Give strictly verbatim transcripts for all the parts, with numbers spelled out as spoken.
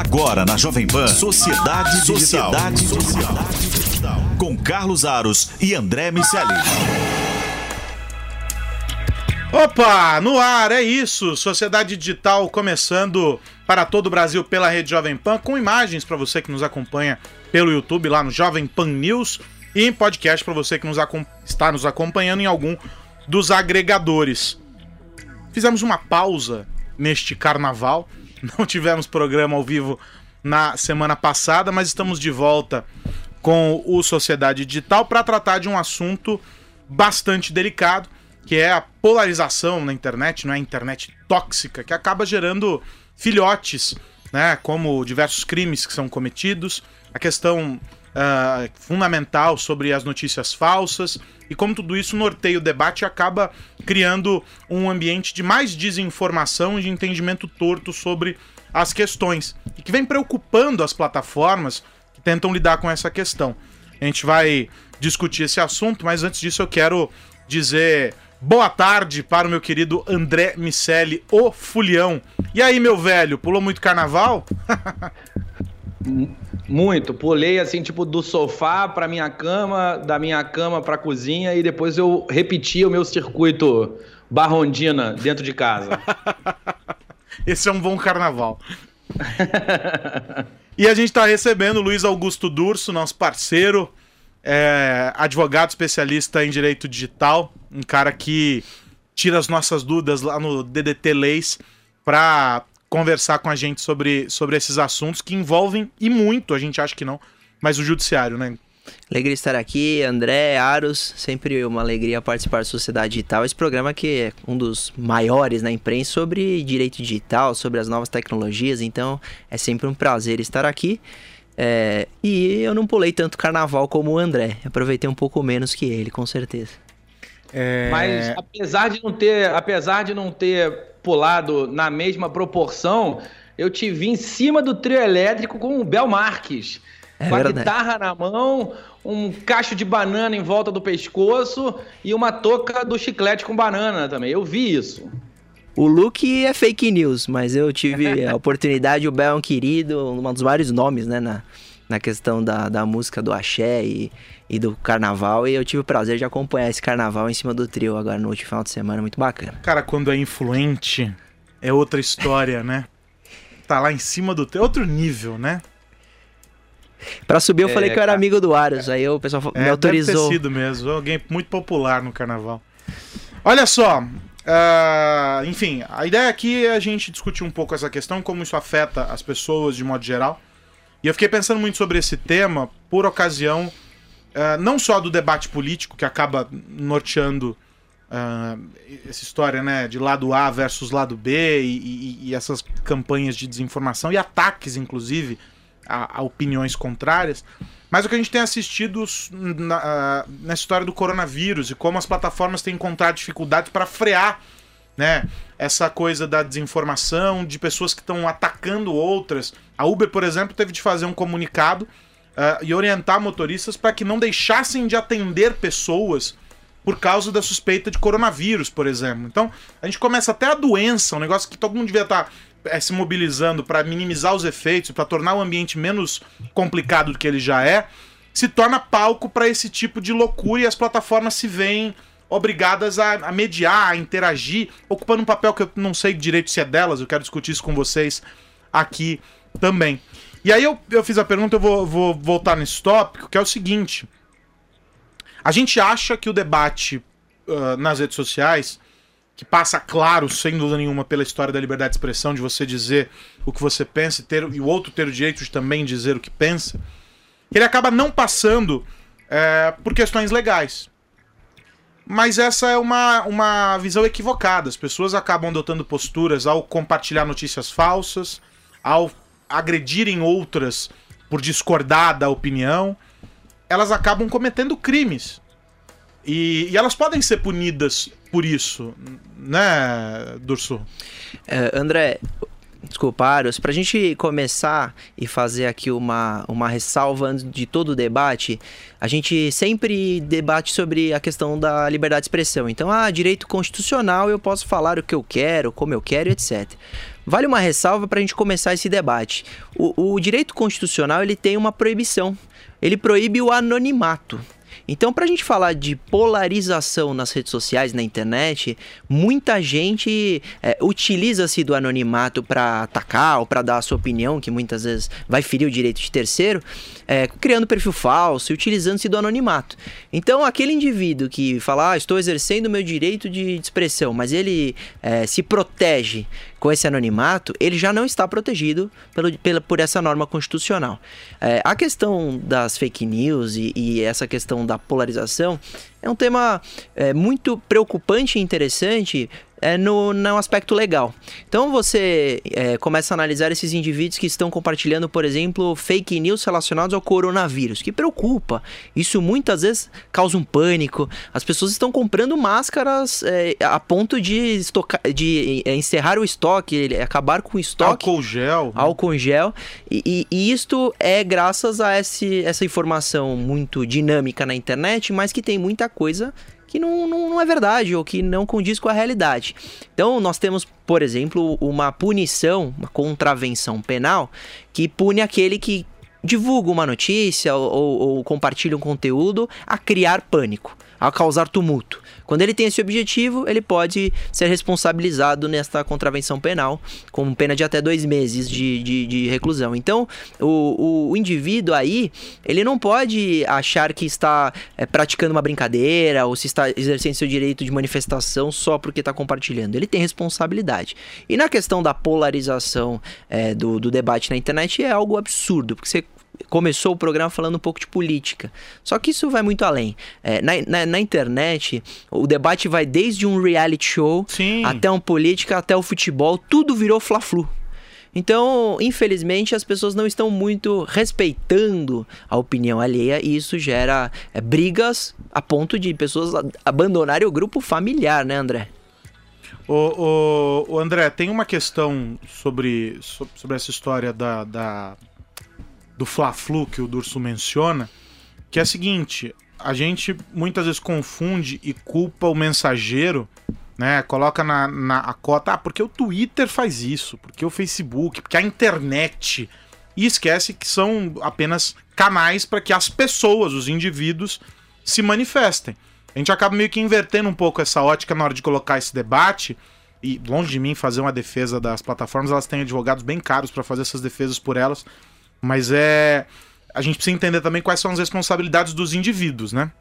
Agora na Jovem Pan, Sociedade Digital. Sociedade Digital. Com Carlos Aros e André Miceli. Opa, no ar, é isso. Sociedade Digital começando para todo o Brasil pela Rede Jovem Pan, com imagens para você que nos acompanha pelo YouTube, lá no Jovem Pan News, e em podcast para você que nos está nos acompanhando em algum dos agregadores. Fizemos uma pausa neste carnaval, não tivemos programa ao vivo na semana passada, mas estamos de volta com o Sociedade Digital para tratar de um assunto bastante delicado, que é a polarização na internet, não é a internet tóxica, que acaba gerando filhotes, né, como diversos crimes que são cometidos, a questão uh, fundamental sobre as notícias falsas, e como tudo isso norteia o debate e acaba criando um ambiente de mais desinformação e de entendimento torto sobre as questões, e que vem preocupando as plataformas que tentam lidar com essa questão. A gente vai discutir esse assunto, mas antes disso eu quero dizer boa tarde para o meu querido André Miceli, o Fulião. E aí, meu velho, pulou muito carnaval? Muito, pulei assim, tipo, do sofá pra minha cama, da minha cama pra cozinha, e depois eu repeti o meu circuito Barrondina dentro de casa. Esse é um bom carnaval. E a gente tá recebendo o Luiz Augusto Durso, nosso parceiro, é, advogado especialista em direito digital, um cara que tira as nossas dúvidas lá no D D T Leis pra conversar com a gente sobre, sobre esses assuntos que envolvem, e muito, a gente acha que não, mas o judiciário, né? Alegria estar aqui, André, Aros, sempre uma alegria participar da Sociedade Digital, esse programa que é um dos maiores na imprensa sobre direito digital, sobre as novas tecnologias, então é sempre um prazer estar aqui. É, e eu não pulei tanto carnaval como o André, aproveitei um pouco menos que ele, com certeza. É... Mas apesar de não ter, apesar de não ter pulado na mesma proporção, eu te vi em cima do trio elétrico com o Bel Marques, é com verdade. A guitarra na mão, um cacho de banana em volta do pescoço e uma touca do chiclete com banana também. Eu vi isso. O look é fake news, mas eu tive a oportunidade, o Bel é um querido, um dos vários nomes, né, na, na questão da, da música do axé e, e do carnaval, e eu tive o prazer de acompanhar esse carnaval em cima do trio agora no último final de semana, muito bacana. Cara, quando é influente, é outra história, né? Tá lá em cima do trio, outro nível, né? Pra subir eu é, falei que eu era amigo do Aros, aí o pessoal é, me autorizou. Deve ter sido mesmo, alguém muito popular no carnaval. Olha só... Uh, enfim, a ideia aqui é a gente discutir um pouco essa questão, como isso afeta as pessoas de modo geral. E eu fiquei pensando muito sobre esse tema por ocasião uh, não só do debate político, que acaba norteando uh, essa história, né, de lado A versus lado B, e, e, e essas campanhas de desinformação e ataques, inclusive, a, a opiniões contrárias, mas o que a gente tem assistido na, uh, nessa história do coronavírus e como as plataformas têm encontrado dificuldades para frear, né, essa coisa da desinformação, de pessoas que estão atacando outras. A Uber, por exemplo, teve de fazer um comunicado uh, e orientar motoristas para que não deixassem de atender pessoas por causa da suspeita de coronavírus, por exemplo. Então, a gente começa até a doença, um negócio que todo mundo devia estar é, se mobilizando para minimizar os efeitos, para tornar o ambiente menos complicado do que ele já é, se torna palco para esse tipo de loucura, e as plataformas se veem obrigadas a, a mediar, a interagir, ocupando um papel que eu não sei direito se é delas, eu quero discutir isso com vocês aqui também. E aí eu, eu fiz a pergunta, eu vou, vou voltar nesse tópico, que é o seguinte: a gente acha que o debate uh, nas redes sociais, que passa, claro, sem dúvida nenhuma, pela história da liberdade de expressão, de você dizer o que você pensa e, ter, e o outro ter o direito de também dizer o que pensa, ele acaba não passando é, por questões legais. Mas essa é uma, uma visão equivocada. As pessoas acabam adotando posturas ao compartilhar notícias falsas, ao agredirem outras por discordar da opinião. Elas acabam cometendo crimes. E, e elas podem ser punidas por isso, né, Durso? Uh, André, desculpa, Aros, pra gente começar e fazer aqui uma, uma ressalva antes de todo o debate, a gente sempre debate sobre a questão da liberdade de expressão. Então, ah, direito constitucional, eu posso falar o que eu quero, como eu quero, etcétera. vale uma ressalva para a gente começar esse debate. O, o direito constitucional ele tem uma proibição. Ele proíbe o anonimato. Então, para a gente falar de polarização nas redes sociais, na internet, muita gente é, utiliza-se do anonimato para atacar ou para dar a sua opinião, que muitas vezes vai ferir o direito de terceiro, é, criando perfil falso e utilizando-se do anonimato. Então, aquele indivíduo que fala, ah, estou exercendo o meu direito de expressão, mas ele é, se protege com esse anonimato, ele já não está protegido pelo, pela, por essa norma constitucional. É, a questão das fake news e, e essa questão da polarização é um tema é, muito preocupante e interessante é, no, no aspecto legal. Então você é, começa a analisar esses indivíduos que estão compartilhando, por exemplo, fake news relacionados ao coronavírus, que preocupa. Isso muitas vezes causa um pânico. As pessoas estão comprando máscaras é, a ponto de, estocar, de é, encerrar o estoque, acabar com o estoque. Álcool gel. Álcool gel. E, e, e isto é graças a esse, essa informação muito dinâmica na internet, mas que tem muita coisa que não, não, não é verdade ou que não condiz com a realidade. Então, nós temos, por exemplo, uma punição, uma contravenção penal, que pune aquele que divulga uma notícia ou, ou, ou compartilha um conteúdo a criar pânico, a causar tumulto. Quando ele tem esse objetivo, ele pode ser responsabilizado nesta contravenção penal, com pena de até dois meses de, de, de reclusão. Então, o, o, o indivíduo aí, ele não pode achar que está é, praticando uma brincadeira ou se está exercendo seu direito de manifestação só porque está compartilhando. Ele tem responsabilidade. E na questão da polarização é, do, do debate na internet, é algo absurdo, porque você começou o programa falando um pouco de política. Só que isso vai muito além. É, na, na, na internet, o debate vai desde um reality show, Sim. até uma política, até o futebol, tudo virou fla-flu. Então, infelizmente, as pessoas não estão muito respeitando a opinião alheia e isso gera é, brigas a ponto de pessoas abandonarem o grupo familiar, né, André? O, o, o André, tem uma questão sobre, sobre essa história da... da... do Fla-Flu que o Durso menciona, que é a seguinte, a gente muitas vezes confunde e culpa o mensageiro, né, coloca na, na a cota, ah, porque o Twitter faz isso, porque o Facebook, porque a internet, e esquece que são apenas canais para que as pessoas, os indivíduos, se manifestem. A gente acaba meio que invertendo um pouco essa ótica na hora de colocar esse debate, e longe de mim fazer uma defesa das plataformas, elas têm advogados bem caros para fazer essas defesas por elas, mas é... a gente precisa entender também quais são as responsabilidades dos indivíduos, né?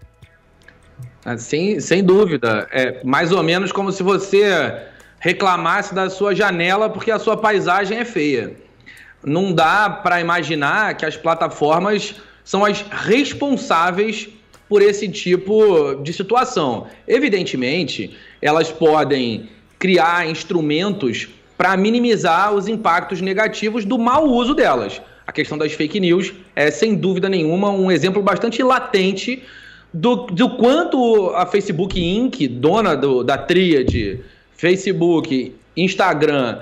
Sem, sem dúvida. É mais ou menos como se você reclamasse da sua janela porque a sua paisagem é feia. Não dá para imaginar que as plataformas são as responsáveis por esse tipo de situação. Evidentemente, elas podem criar instrumentos para minimizar os impactos negativos do mau uso delas. A questão das fake news é, sem dúvida nenhuma, um exemplo bastante latente do, do quanto a Facebook Incorporated, dona do, da tríade Facebook, Instagram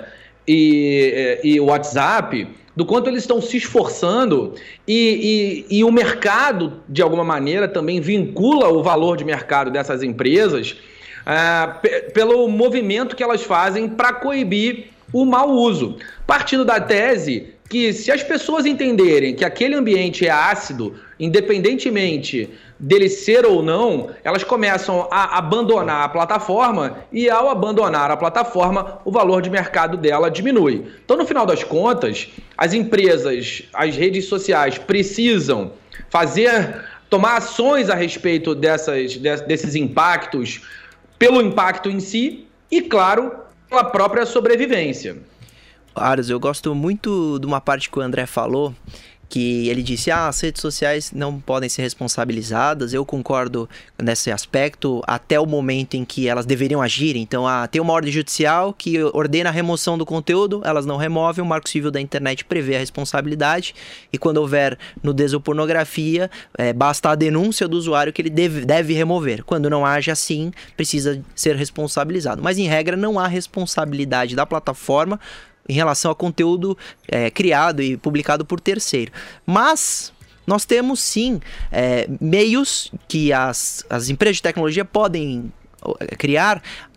e, e, e WhatsApp, do quanto eles estão se esforçando e, e, e o mercado, de alguma maneira, também vincula o valor de mercado dessas empresas uh, p- pelo movimento que elas fazem para coibir o mau uso. Partindo da tese que se as pessoas entenderem que aquele ambiente é ácido, independentemente dele ser ou não, elas começam a abandonar a plataforma e ao abandonar a plataforma, o valor de mercado dela diminui. Então, no final das contas, as empresas, as redes sociais precisam fazer, tomar ações a respeito dessas, desses impactos, pelo impacto em si e, claro, pela própria sobrevivência. Aros, eu gosto muito de uma parte que o André falou, que ele disse, ah, as redes sociais não podem ser responsabilizadas. Eu concordo nesse aspecto até o momento em que elas deveriam agir. Então, ah, tem uma ordem judicial que ordena a remoção do conteúdo, elas não removem, o Marco Civil da Internet prevê a responsabilidade e quando houver nudez ou pornografia, é, basta a denúncia do usuário que ele deve, deve remover. Quando não age assim, precisa ser responsabilizado. Mas, em regra, não há responsabilidade da plataforma em relação ao conteúdo é, criado e publicado por terceiro. Mas nós temos sim é, meios que as, as empresas de tecnologia podem criar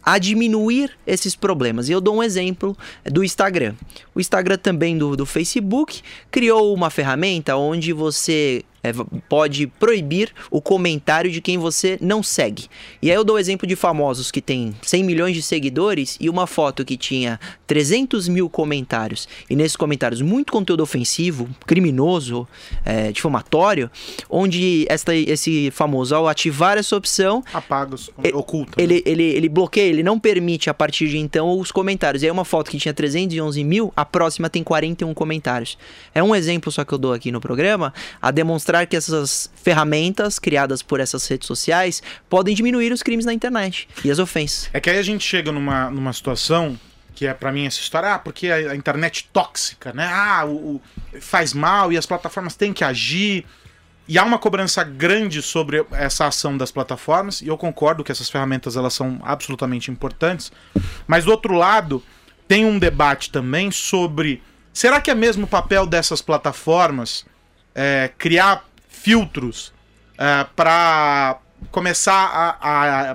a diminuir esses problemas. E eu dou um exemplo do Instagram. O Instagram também do, do Facebook criou uma ferramenta onde você é, pode proibir o comentário de quem você não segue. E aí eu dou o exemplo de famosos que tem cem milhões de seguidores e uma foto que tinha trezentos mil comentários. E nesses comentários muito conteúdo ofensivo, criminoso, é, difamatório, onde esta, esse famoso, ao ativar essa opção, apaga, oculta. Ele, né? ele, ele bloqueia, ele não permite a partir de então os comentários. E aí uma foto que tinha trezentos e onze mil, a próxima tem quarenta e um comentários. É um exemplo só que eu dou aqui no programa, a demonstrar que essas ferramentas criadas por essas redes sociais podem diminuir os crimes na internet e as ofensas. É que aí a gente chega numa, numa situação que é pra mim essa história, ah, porque a, a internet tóxica, né? Ah, o, o, faz mal e as plataformas têm que agir. E há uma cobrança grande sobre essa ação das plataformas, e eu concordo que essas ferramentas elas são absolutamente importantes. Mas do outro lado, tem um debate também sobre, será que é mesmo o papel dessas plataformas é, criar filtros é, para começar a, a,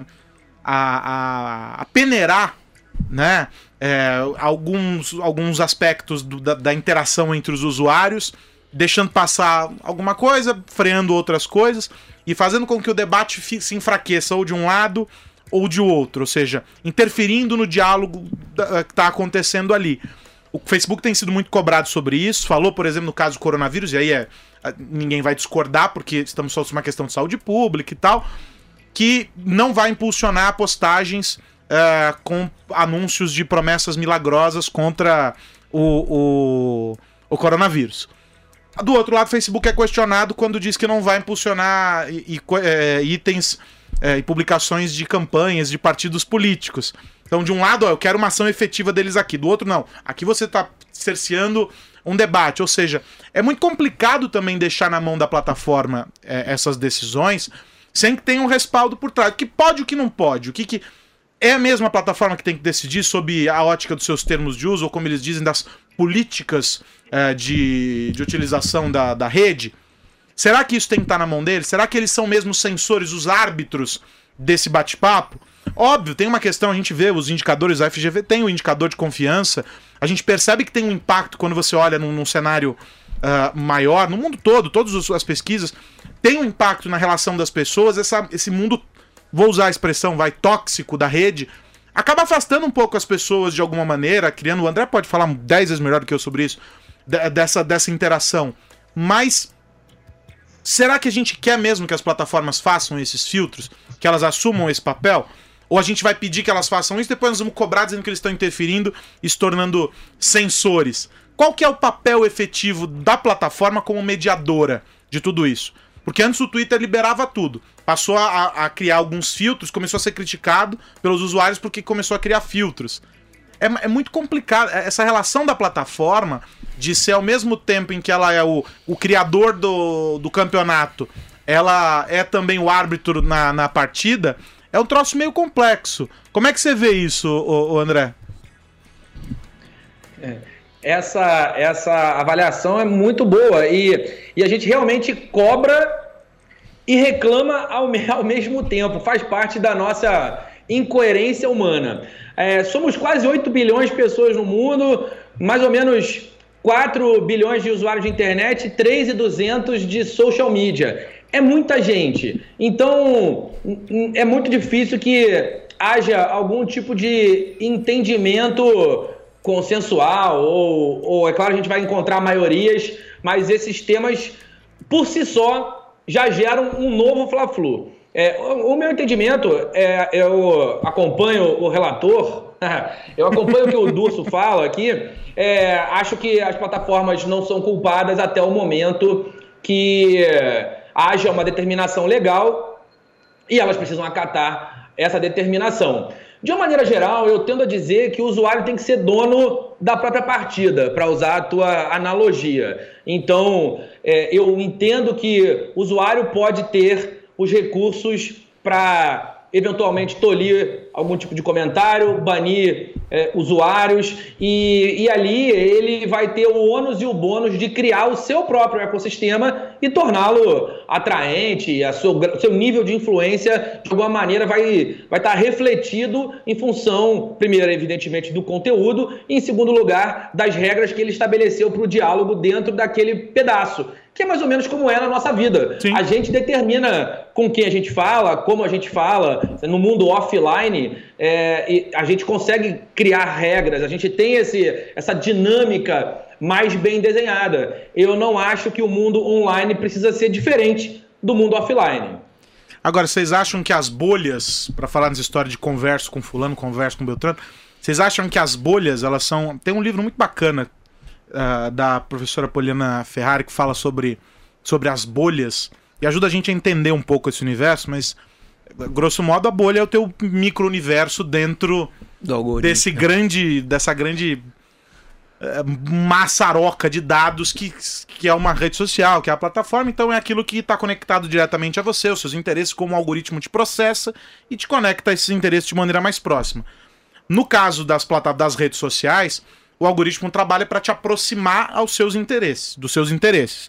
a, a, a peneirar, né, é, alguns, alguns aspectos do, da, da interação entre os usuários, deixando passar alguma coisa, freando outras coisas e fazendo com que o debate se enfraqueça ou de um lado ou de outro, ou seja, interferindo no diálogo que está acontecendo ali. O Facebook tem sido muito cobrado sobre isso, falou, por exemplo, no caso do coronavírus, e aí é, ninguém vai discordar porque estamos só sobre uma questão de saúde pública e tal, que não vai impulsionar postagens uh, com anúncios de promessas milagrosas contra o, o, o coronavírus. Do outro lado, o Facebook é questionado quando diz que não vai impulsionar i, i, é, itens é, e publicações de campanhas de partidos políticos. Então, de um lado, ó, eu quero uma ação efetiva deles aqui. Do outro, não. Aqui você está cerceando um debate. Ou seja, é muito complicado também deixar na mão da plataforma é, essas decisões sem que tenha um respaldo por trás. O que pode e o que não pode. O que, que é a mesma plataforma que tem que decidir sob a ótica dos seus termos de uso, ou como eles dizem, das políticas é, de, de utilização da, da rede? Será que isso tem que estar na mão deles? Será que eles são mesmo os censores, os árbitros desse bate-papo? Óbvio, tem uma questão, a gente vê os indicadores, a F G V tem o um indicador de confiança, a gente percebe que tem um impacto quando você olha num, num cenário uh, maior, no mundo todo, todas as pesquisas, tem um impacto na relação das pessoas, essa, esse mundo, vou usar a expressão, vai, tóxico da rede, acaba afastando um pouco as pessoas de alguma maneira, criando, o André pode falar dez vezes melhor do que eu sobre isso, dessa, dessa interação, mas será que a gente quer mesmo que as plataformas façam esses filtros, que elas assumam esse papel? Ou a gente vai pedir que elas façam isso e depois nós vamos cobrar dizendo que eles estão interferindo e se tornando censores? Qual que é o papel efetivo da plataforma como mediadora de tudo isso? Porque antes o Twitter liberava tudo. Passou a, a criar alguns filtros, começou a ser criticado pelos usuários porque começou a criar filtros. É, é muito complicado. Essa relação da plataforma de ser ao mesmo tempo em que ela é o, o criador do, do campeonato, ela é também o árbitro na, na partida, é um troço meio complexo. Como é que você vê isso, ô, ô André? É, essa, essa avaliação é muito boa e, e a gente realmente cobra e reclama ao, ao mesmo tempo. Faz parte da nossa incoerência humana. É, somos quase oito bilhões de pessoas no mundo, mais ou menos quatro bilhões de usuários de internet, três mil e duzentos de social media. É muita gente. Então, é muito difícil que haja algum tipo de entendimento consensual, ou, ou é claro, a gente vai encontrar maiorias, mas esses temas, por si só, já geram um novo Fla-Flu. É, o, o meu entendimento, é, eu acompanho o relator, eu acompanho o que o Durso fala aqui, é, acho que as plataformas não são culpadas até o momento que haja uma determinação legal e elas precisam acatar essa determinação. De uma maneira geral, eu tendo a dizer que o usuário tem que ser dono da própria partida, para usar a tua analogia. Então, é, eu entendo que o usuário pode ter os recursos para, eventualmente, tolir algum tipo de comentário, banir é, usuários, e, e ali ele vai ter o ônus e o bônus de criar o seu próprio ecossistema e torná-lo atraente, a seu, seu nível de influência, de alguma maneira, vai, vai estar refletido em função, primeiro, evidentemente, do conteúdo, e, em segundo lugar, das regras que ele estabeleceu para o diálogo dentro daquele pedaço, que é mais ou menos como é na nossa vida. Sim. A gente determina com quem a gente fala, como a gente fala, no mundo offline, é, e a gente consegue criar regras, a gente tem esse, essa dinâmica mais bem desenhada. Eu não acho que o mundo online precisa ser diferente do mundo offline. Agora, vocês acham que as bolhas, para falar nessa história de converso com fulano, converso com Beltrano, vocês acham que as bolhas, elas são... Tem um livro muito bacana uh, da professora Poliana Ferrari que fala sobre, sobre as bolhas e ajuda a gente a entender um pouco esse universo, mas, grosso modo, a bolha é o teu micro-universo dentro desse grande, dessa grande uh, maçaroca de dados que, que é uma rede social, que é a plataforma. Então é aquilo que está conectado diretamente a você, os seus interesses, como o algoritmo te processa e te conecta a esses interesses de maneira mais próxima. No caso das, das redes sociais, o algoritmo trabalha para te aproximar aos seus interesses, dos seus interesses.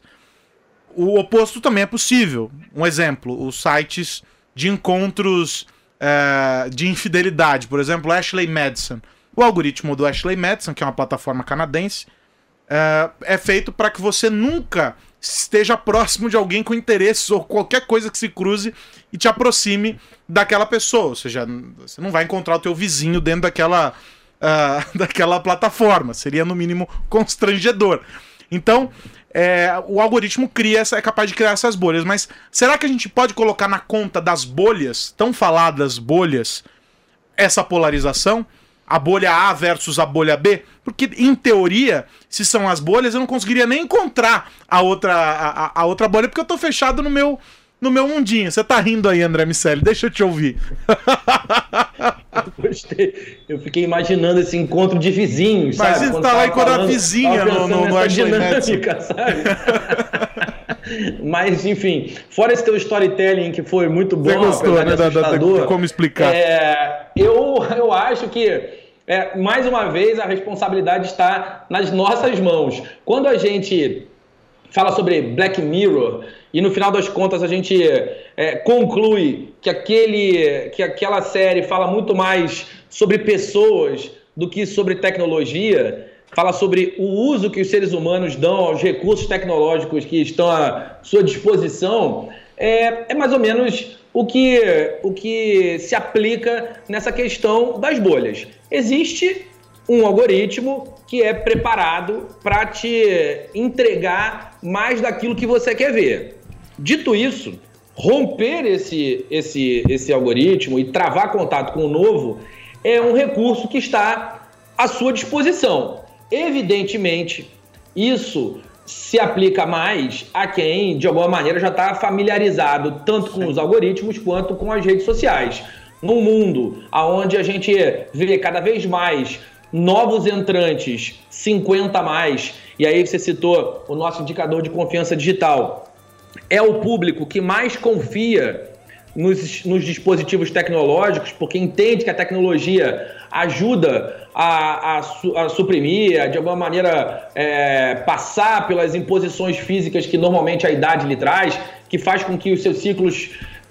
O oposto também é possível. Um exemplo, os sites de encontros é, de infidelidade. Por exemplo, Ashley Madison. O algoritmo do Ashley Madison, que é uma plataforma canadense, é, é feito para que você nunca esteja próximo de alguém com interesses ou qualquer coisa que se cruze e te aproxime daquela pessoa. Ou seja, você não vai encontrar o teu vizinho dentro daquela, uh, daquela plataforma. Seria, no mínimo, constrangedor. Então, é, o algoritmo cria essa, é capaz de criar essas bolhas. Mas será que a gente pode colocar na conta das bolhas, tão faladas bolhas, essa polarização? A bolha A versus a bolha B? Porque, em teoria, se são as bolhas, eu não conseguiria nem encontrar a outra, a, a outra bolha, porque eu tô fechado no meu, no meu mundinho. Você tá rindo aí, André Miceli, deixa eu te ouvir. Eu gostei. Eu fiquei imaginando esse encontro de vizinhos, mas sabe? Mas você tá lá com a vizinha no, no, no Ashley Madison, sabe? Mas, enfim, fora esse teu storytelling que foi muito bom, você gostou, né, da, da, de como explicar. É, eu, eu acho que, é, mais uma vez, a responsabilidade está nas nossas mãos. Quando a gente fala sobre Black Mirror e, no final das contas, a gente é, conclui que, aquele, que aquela série fala muito mais sobre pessoas do que sobre tecnologia, fala sobre o uso que os seres humanos dão aos recursos tecnológicos que estão à sua disposição, é, é mais ou menos o que, o que se aplica nessa questão das bolhas. Existe um algoritmo que é preparado para te entregar mais daquilo que você quer ver. Dito isso, romper esse, esse, esse algoritmo e travar contato com o novo é um recurso que está à sua disposição. Evidentemente, isso se aplica mais a quem, de alguma maneira, já está familiarizado tanto com os algoritmos quanto com as redes sociais. Num mundo onde a gente vê cada vez mais novos entrantes, cinquenta a mais, e aí você citou o nosso indicador de confiança digital, é o público que mais confia nos, nos dispositivos tecnológicos, porque entende que a tecnologia ajuda a, a, a suprimir, de alguma maneira é, passar pelas imposições físicas que normalmente a idade lhe traz, que faz com que os seus ciclos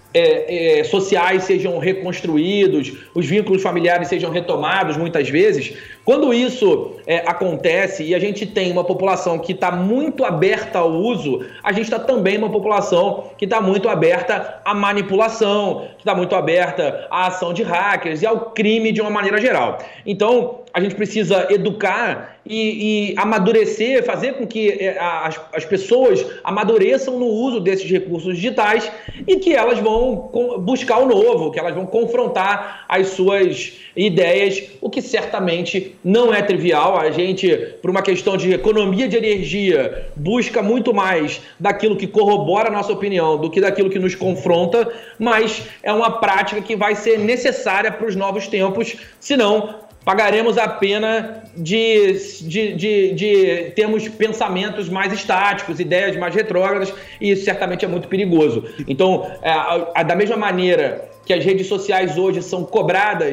é, é, sociais sejam reconstruídos, os vínculos familiares sejam retomados muitas vezes. Quando isso é, acontece e a gente tem uma população que está muito aberta ao uso, a gente está também uma população que está muito aberta à manipulação, que está muito aberta à ação de hackers e ao crime de uma maneira geral. Então, a gente precisa educar e, e amadurecer, fazer com que as, as pessoas amadureçam no uso desses recursos digitais e que elas vão buscar o novo, que elas vão confrontar as suas ideias, o que certamente não é trivial. A gente, por uma questão de economia de energia, busca muito mais daquilo que corrobora a nossa opinião do que daquilo que nos confronta, mas é uma prática que vai ser necessária para os novos tempos, senão pagaremos a pena de, de, de, de termos pensamentos mais estáticos, ideias mais retrógradas, e isso certamente é muito perigoso. Então, é, a, a, da mesma maneira que as redes sociais hoje são cobradas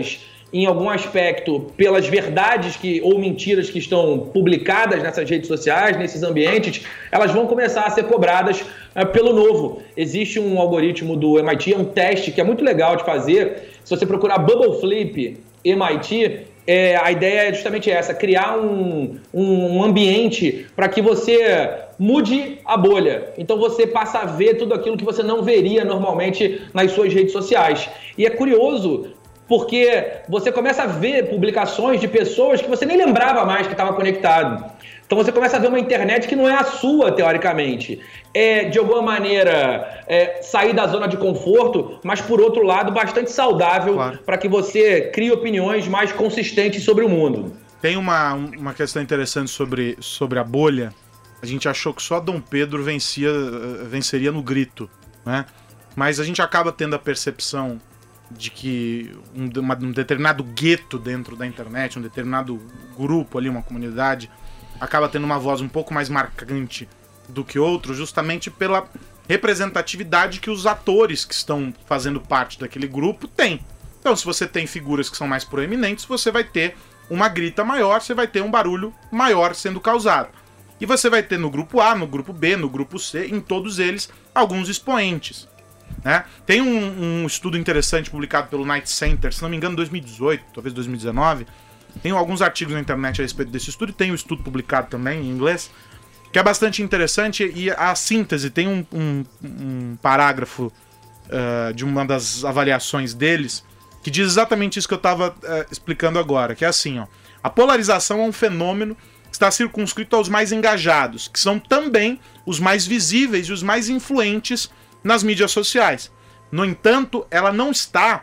em algum aspecto, pelas verdades que, ou mentiras que estão publicadas nessas redes sociais, nesses ambientes, elas vão começar a ser cobradas é, pelo novo. Existe um algoritmo do M I T, é um teste que é muito legal de fazer. Se você procurar Bubble Flip M I T, é, a ideia é justamente essa, criar um, um ambiente para que você mude a bolha. Então você passa a ver tudo aquilo que você não veria normalmente nas suas redes sociais. E é curioso, porque você começa a ver publicações de pessoas que você nem lembrava mais que estava conectado. Então você começa a ver uma internet que não é a sua, teoricamente. É, de alguma maneira, é, sair da zona de conforto, mas, por outro lado, bastante saudável, claro, para que você crie opiniões mais consistentes sobre o mundo. Tem uma, uma questão interessante sobre, sobre a bolha. A gente achou que só Dom Pedro vencia, venceria no grito, né? Mas a gente acaba tendo a percepção de que um, uma, um determinado gueto dentro da internet, um determinado grupo ali, uma comunidade, acaba tendo uma voz um pouco mais marcante do que outro, justamente pela representatividade que os atores que estão fazendo parte daquele grupo têm. Então, se você tem figuras que são mais proeminentes, você vai ter uma grita maior, você vai ter um barulho maior sendo causado. E você vai ter no grupo A, no grupo B, no grupo C, em todos eles, alguns expoentes, né? Tem um, um estudo interessante publicado pelo Knight Center, se não me engano, em dois mil e dezoito, talvez dois mil e dezenove. Tem alguns artigos na internet a respeito desse estudo, e tem um estudo publicado também em inglês, que é bastante interessante, e a síntese tem um, um, um parágrafo uh, de uma das avaliações deles, que diz exatamente isso que eu estava uh, explicando agora, que é assim, ó, a polarização é um fenômeno que está circunscrito aos mais engajados, que são também os mais visíveis e os mais influentes nas mídias sociais. No entanto, ela não está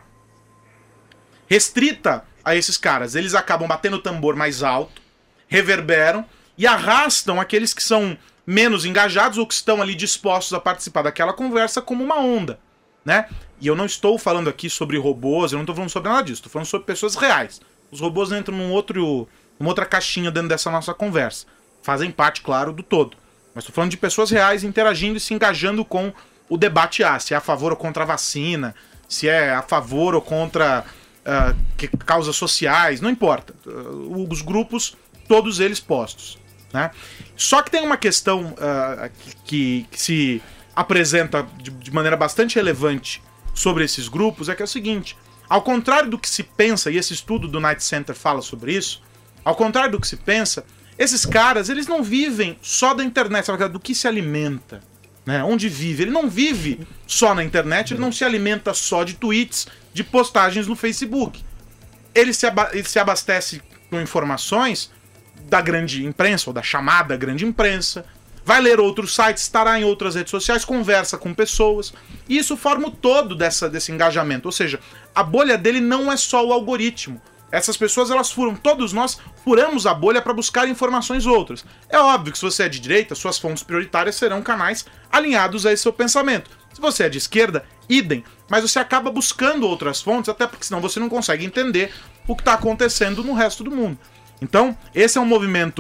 restrita a esses caras. Eles acabam batendo o tambor mais alto, reverberam e arrastam aqueles que são menos engajados ou que estão ali dispostos a participar daquela conversa como uma onda, né? E eu não estou falando aqui sobre robôs, eu não estou falando sobre nada disso, estou falando sobre pessoas reais. Os robôs entram num outro, numa outra caixinha dentro dessa nossa conversa. Fazem parte, claro, do todo. Mas estou falando de pessoas reais interagindo e se engajando com o debate A, se é a favor ou contra a vacina, se é a favor ou contra uh, que, causas sociais, não importa. Uh, os grupos, todos eles postos, né? Só que tem uma questão uh, que, que se apresenta de, de maneira bastante relevante sobre esses grupos, é que é o seguinte, ao contrário do que se pensa, e esse estudo do Knight Center fala sobre isso, ao contrário do que se pensa, esses caras, eles não vivem só da internet, sabe, do que se alimenta, né? Onde vive. Ele não vive só na internet, ele não se alimenta só de tweets, de postagens no Facebook. Ele se, aba- ele se abastece com informações da grande imprensa, ou da chamada grande imprensa, vai ler outros sites, estará em outras redes sociais, conversa com pessoas, e isso forma o todo dessa, desse engajamento. Ou seja, a bolha dele não é só o algoritmo. Essas pessoas, elas furam, todos nós furamos a bolha para buscar informações outras. É óbvio que se você é de direita, suas fontes prioritárias serão canais alinhados a esse seu pensamento. Se você é de esquerda, idem, mas você acaba buscando outras fontes, até porque senão você não consegue entender o que está acontecendo no resto do mundo. Então, esse é um movimento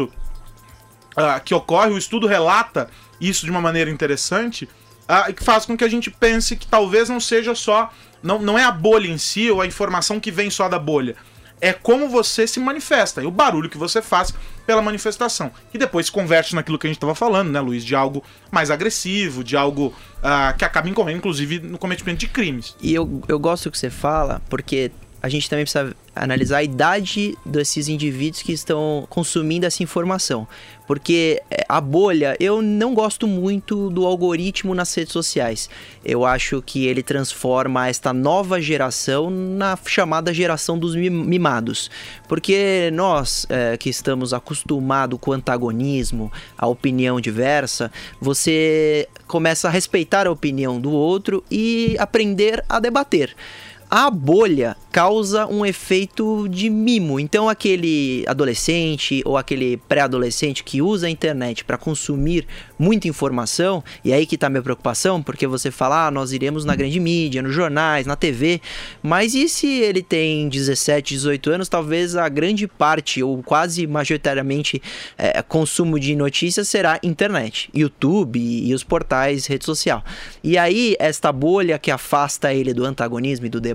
uh, que ocorre, o estudo relata isso de uma maneira interessante, uh, e que faz com que a gente pense que talvez não seja só, não, não é a bolha em si, ou a informação que vem só da bolha, é como você se manifesta, e o barulho que você faz pela manifestação, que depois se converte naquilo que a gente estava falando, né, Luiz, de algo mais agressivo, de algo uh, que acaba incorrendo, inclusive, no cometimento de crimes. E eu, eu gosto do que você fala, porque a gente também precisa analisar a idade desses indivíduos que estão consumindo essa informação. Porque a bolha, eu não gosto muito do algoritmo nas redes sociais. Eu acho que ele transforma esta nova geração na chamada geração dos mimados. Porque nós, é, que estamos acostumados com o antagonismo, a opinião diversa, você começa a respeitar a opinião do outro e aprender a debater. A bolha causa um efeito de mimo. Então aquele adolescente ou aquele pré-adolescente que usa a internet para consumir muita informação, e aí que tá a minha preocupação, porque você fala, ah, nós iremos na grande mídia, nos jornais, na T V, mas e se ele tem dezessete, dezoito anos, talvez a grande parte, ou quase majoritariamente, é, consumo de notícias será internet, YouTube e os portais, rede social. E aí, esta bolha que afasta ele do antagonismo e do debate,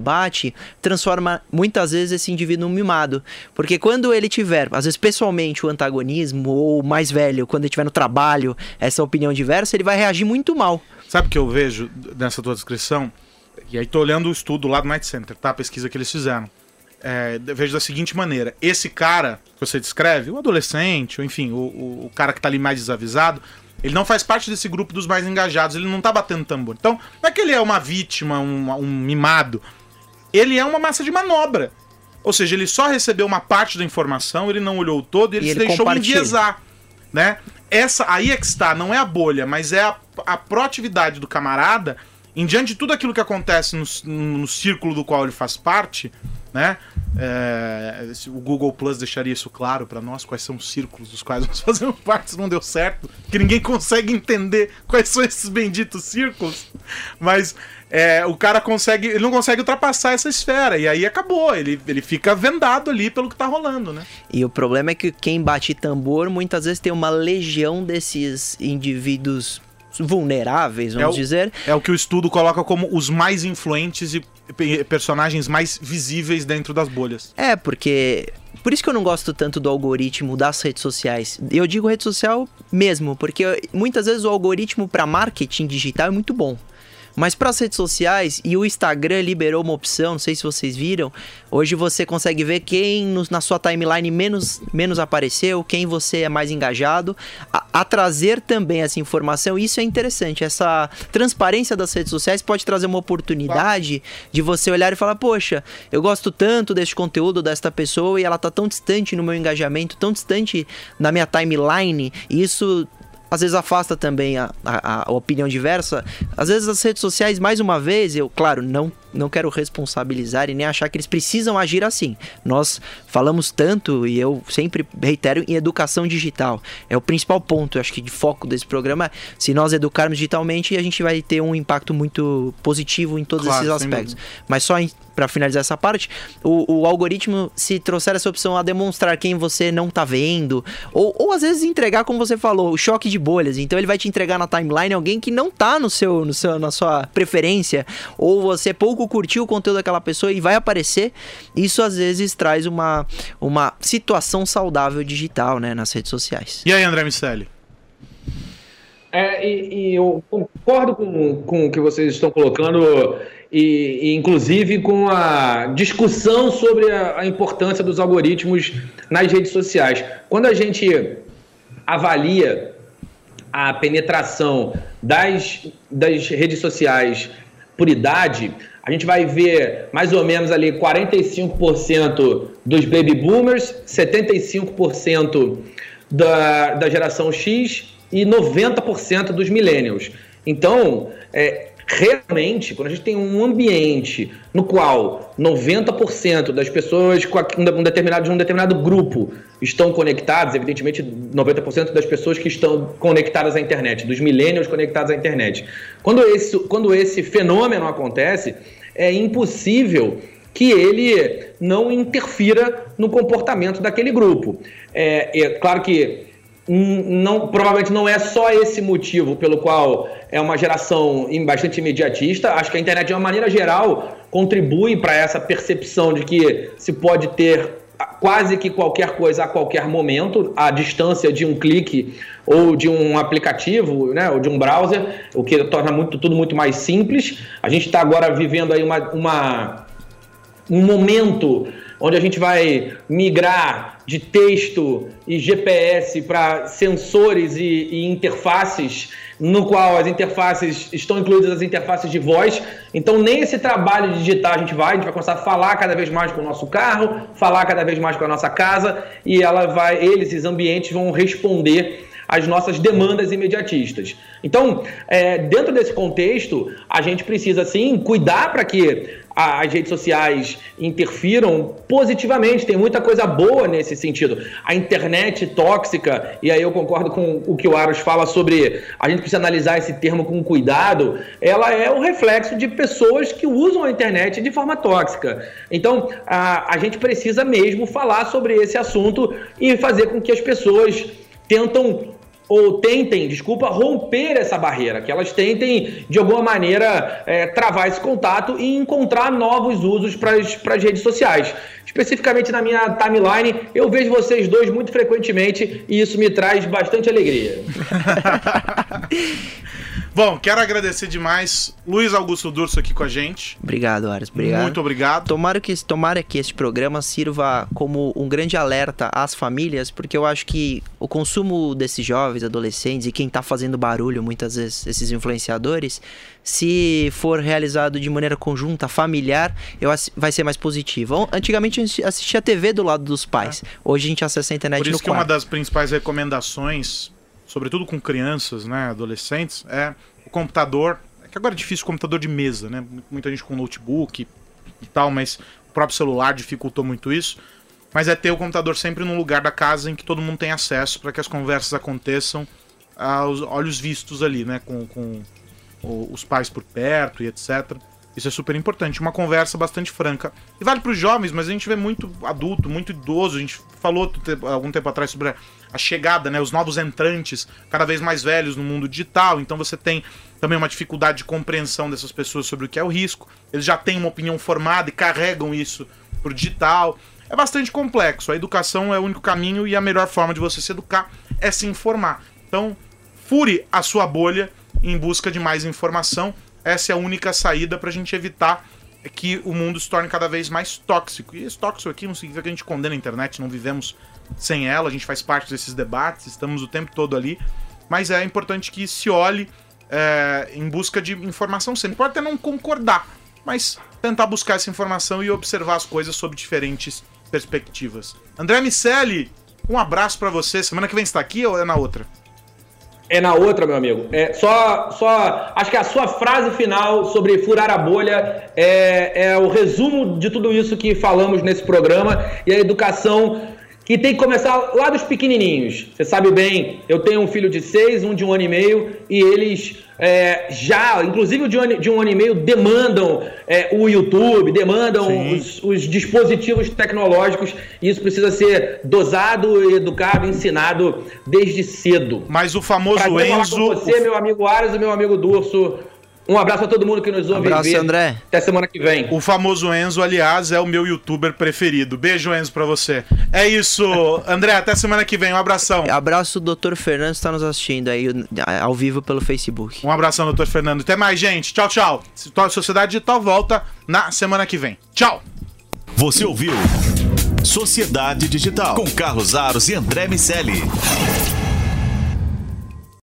debate, transforma muitas vezes esse indivíduo num mimado. Porque quando ele tiver, às vezes pessoalmente, o antagonismo, ou mais velho, quando ele estiver no trabalho, essa opinião diversa, ele vai reagir muito mal. Sabe o que eu vejo nessa tua descrição? E aí tô olhando o estudo lá do Night Center, tá? A pesquisa que eles fizeram. É, vejo da seguinte maneira: esse cara que você descreve, o adolescente, ou enfim, o, o, o cara que tá ali mais desavisado, ele não faz parte desse grupo dos mais engajados, ele não tá batendo tambor. Então, não é que ele é uma vítima, um, um mimado. Ele é uma massa de manobra. Ou seja, ele só recebeu uma parte da informação, ele não olhou o todo e ele, e ele se deixou enviesar, né? Essa, aí é que está, não é a bolha, mas é a, a proatividade do camarada em diante de tudo aquilo que acontece no, no círculo do qual ele faz parte, né? É, o Google Plus deixaria isso claro para nós, quais são os círculos dos quais nós fazemos parte, não deu certo, que ninguém consegue entender quais são esses benditos círculos, mas é, o cara consegue, ele não consegue ultrapassar essa esfera, e aí acabou, ele, ele fica vendado ali pelo que tá rolando, né? E o problema é que quem bate tambor muitas vezes tem uma legião desses indivíduos vulneráveis, vamos é o, dizer. É o que o estudo coloca como os mais influentes e personagens mais visíveis dentro das bolhas. É, porque... Por isso que eu não gosto tanto do algoritmo das redes sociais. Eu digo rede social mesmo, porque muitas vezes o algoritmo para marketing digital é muito bom. Mas para as redes sociais, e o Instagram liberou uma opção, não sei se vocês viram, hoje você consegue ver quem no, na sua timeline menos, menos apareceu, quem você é mais engajado, a, a trazer também essa informação. Isso é interessante, essa transparência das redes sociais pode trazer uma oportunidade de você olhar e falar, poxa, eu gosto tanto deste conteúdo desta pessoa e ela tá tão distante no meu engajamento, tão distante na minha timeline, e isso... Às vezes afasta também a, a, a opinião diversa. Às vezes as redes sociais, mais uma vez, eu, claro, não, não quero responsabilizar e nem achar que eles precisam agir assim. Nós falamos tanto, e eu sempre reitero, em educação digital. É o principal ponto, eu acho que, de foco desse programa. Se nós educarmos digitalmente, a gente vai ter um impacto muito positivo em todos claro, esses aspectos. Mas só para finalizar essa parte, o, o algoritmo, se trouxer essa opção a demonstrar quem você não tá vendo, ou, ou às vezes entregar, como você falou, o choque de bolhas. Então ele vai te entregar na timeline alguém que não tá no seu, no seu, na sua preferência, ou você pouco curtiu o conteúdo daquela pessoa e vai aparecer. Isso às vezes traz uma, uma situação saudável digital, né, nas redes sociais. E aí, André Miceli? É, e, e eu concordo com, com o que vocês estão colocando, e, e inclusive com a discussão sobre a, a importância dos algoritmos nas redes sociais. Quando a gente avalia a penetração das, das redes sociais por idade, a gente vai ver mais ou menos ali quarenta e cinco por cento dos baby boomers, setenta e cinco por cento da, da geração X e noventa por cento dos millennials. Então, é, realmente, quando a gente tem um ambiente no qual noventa por cento das pessoas com um determinado, de um determinado grupo estão conectadas, evidentemente noventa por cento das pessoas que estão conectadas à internet, dos millennials conectados à internet. Quando esse, quando esse fenômeno acontece, é impossível que ele não interfira no comportamento daquele grupo. É, é claro que Não, provavelmente não é só esse motivo pelo qual é uma geração bastante imediatista. Acho que a internet, de uma maneira geral, contribui para essa percepção de que se pode ter quase que qualquer coisa a qualquer momento, à distância de um clique ou de um aplicativo, né, ou de um browser, o que torna muito, tudo muito mais simples. A gente está agora vivendo aí uma, uma, um momento onde a gente vai migrar de texto e G P S para sensores e, e interfaces, no qual as interfaces estão incluídas as interfaces de voz. Então, nem esse trabalho de digitar a gente vai, a gente vai começar a falar cada vez mais com o nosso carro, falar cada vez mais com a nossa casa, e ela vai, eles, esses ambientes, vão responder às nossas demandas imediatistas. Então, é, dentro desse contexto, a gente precisa, sim, cuidar para que as redes sociais interfiram positivamente. Tem muita coisa boa nesse sentido. A internet tóxica, e aí eu concordo com o que o Aros fala sobre a gente precisa analisar esse termo com cuidado, ela é o reflexo de pessoas que usam a internet de forma tóxica. Então, a, a gente precisa mesmo falar sobre esse assunto e fazer com que as pessoas tentam ou tentem, desculpa, romper essa barreira, que elas tentem, de alguma maneira, é, travar esse contato e encontrar novos usos para as redes sociais. Especificamente na minha timeline, eu vejo vocês dois muito frequentemente e isso me traz bastante alegria. Bom, quero agradecer demais Luiz Augusto Durso aqui com a gente. Obrigado, Aras. Obrigado. Muito obrigado. Tomara que, tomara que este programa sirva como um grande alerta às famílias, porque eu acho que o consumo desses jovens, adolescentes e quem tá fazendo barulho, muitas vezes, esses influenciadores, se for realizado de maneira conjunta, familiar, eu, vai ser mais positivo. Antigamente a gente assistia a T V do lado dos pais. É. Hoje a gente acessa a internet no quarto. Por isso que uma das principais recomendações, sobretudo com crianças, né, adolescentes, é o computador. É que agora é difícil o computador de mesa, né? Muita gente com notebook e tal, mas o próprio celular dificultou muito isso. Mas é ter o computador sempre num lugar da casa em que todo mundo tem acesso para que as conversas aconteçam aos olhos vistos ali, né? Com, com os pais por perto e etcétera. Isso é super importante, uma conversa bastante franca. E vale para os jovens, mas a gente vê muito adulto, muito idoso. A gente falou algum tempo atrás sobre a chegada, né, os novos entrantes, cada vez mais velhos no mundo digital. Então você tem também uma dificuldade de compreensão dessas pessoas sobre o que é o risco. Eles já têm uma opinião formada e carregam isso pro digital. É bastante complexo. A educação é o único caminho e a melhor forma de você se educar é se informar. Então, fure a sua bolha em busca de mais informação. Essa é a única saída pra gente evitar que o mundo se torne cada vez mais tóxico. E esse tóxico aqui não significa que a gente condena a internet, não vivemos sem ela, a gente faz parte desses debates, estamos o tempo todo ali. Mas é importante que se olhe é, em busca de informação sempre. Pode até não concordar, mas tentar buscar essa informação e observar as coisas sob diferentes perspectivas. André Miceli, um abraço pra você. Semana que vem você tá aqui ou é na outra? É na outra, meu amigo. É só, só, acho que a sua frase final sobre furar a bolha é, é o resumo de tudo isso que falamos nesse programa e a educação que tem que começar lá dos pequenininhos. Você sabe bem, eu tenho um filho de seis, um de um ano e meio e eles é, já, inclusive o de um, de um ano e meio, demandam é, o YouTube, demandam os, os dispositivos tecnológicos e isso precisa ser dosado, educado, ensinado desde cedo. Mas o famoso Prazer Enzo... falar com você, meu amigo Aras e meu amigo Durso. Um abraço a todo mundo que nos ouve. Um abraço, André. Até semana que vem. O famoso Enzo, aliás, é o meu youtuber preferido. Beijo, Enzo, pra você. É isso, André, até semana que vem. Um abração. Abraço, doutor Fernando, que está nos assistindo aí ao vivo pelo Facebook. Um abração, doutor Fernando. Até mais, gente. Tchau, tchau. Sociedade Digital volta na semana que vem. Tchau. Você ouviu Sociedade Digital com Carlos Aros e André Miceli.